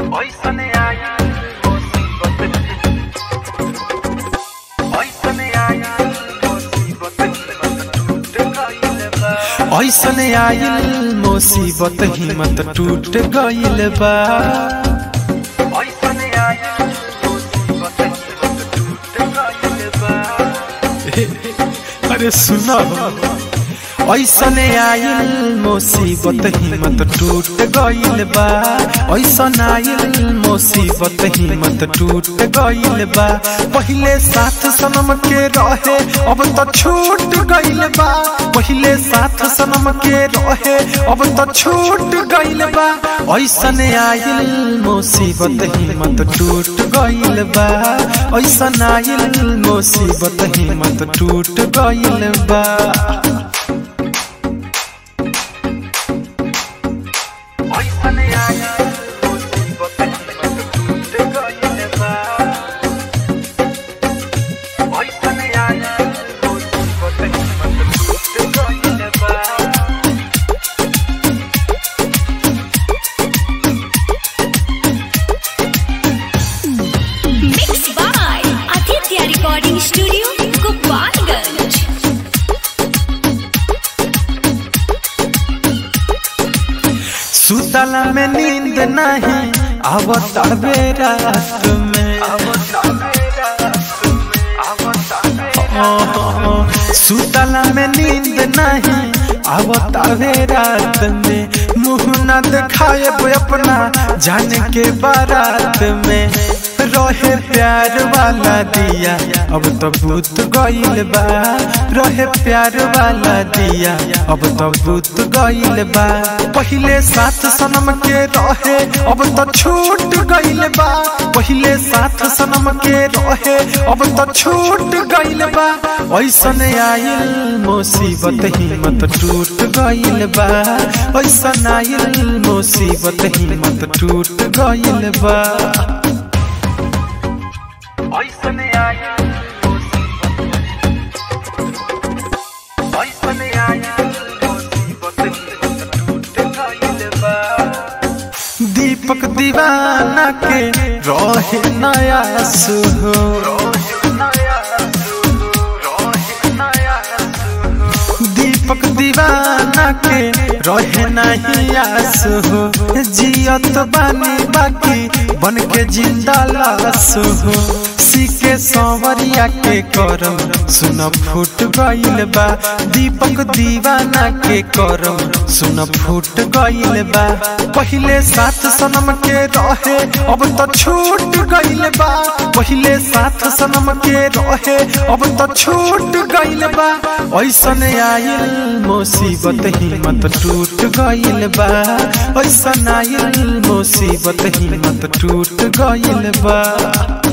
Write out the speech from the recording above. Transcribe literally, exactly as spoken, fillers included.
ऐसने आइल मुसीबत हिम्मत टूट गइल बा। ऐसने आइल मुसीबत हिम्मत टूट गइल बा। अरे सुनो, ऐसने आइल मुसीबत हिम्मत टूट गइल बा। ऐसन आइल मुसीबत हिम्मत टूट गइल बा। पहिले साथ सनम के रहे अब तो छूट गइल बा। पहिले साथ सनम के रहे अब तो छूट गइल बा। ऐसने आइल मुसीबत हिम्मत टूट गइल बा। ऐसन आइल मुसीबत हिम्मत टूट गइल बा। स्टूडियो गोपालगंज। सुतला में नींद नहीं आवत रात में। सुतला में नींद नहीं आवत रात में। मुँह न दिखाए अपना जाने के बारात में। रहे प्यार वाला दिया अब तो बुझ गइल बा। रहे प्यार वाला दिया अब तो बुझ गइल बा। पहिले साथ सनम के रहे अब तो छूट गइल बा। पहिले साथ सनम के रहे अब तो छूट गइल बा। ऐसने आइल मुसीबत हिम्मत टूट गइल बा। ऐसन आइल मुसीबत हिम्मत टूट गइल बा। ऐसने आइल ऐसने आइल मुसीबत हिम्मत टूट गइल बा। दीपक दीवाना के रहे नया सुहो। दीपक दीवाना के रहे नहीं आस हो। जियत बानी बाकी बन के जिंदा लाश हो। सीके सांवरिया के करम सुन फूट गइल बा। दीपक दीवाना के करम सुन फूट गइल बा। पहिले साथ सनम के रहे अब तो छूट गइल बा। पहिले साथ सनम के रहे अब तो छूट गइल बा। ऐसने आइल मुसीबत हिम्मत टूट गइल बा। ऐसन आइल मुसीबत हिम्मत टूट गइल बा।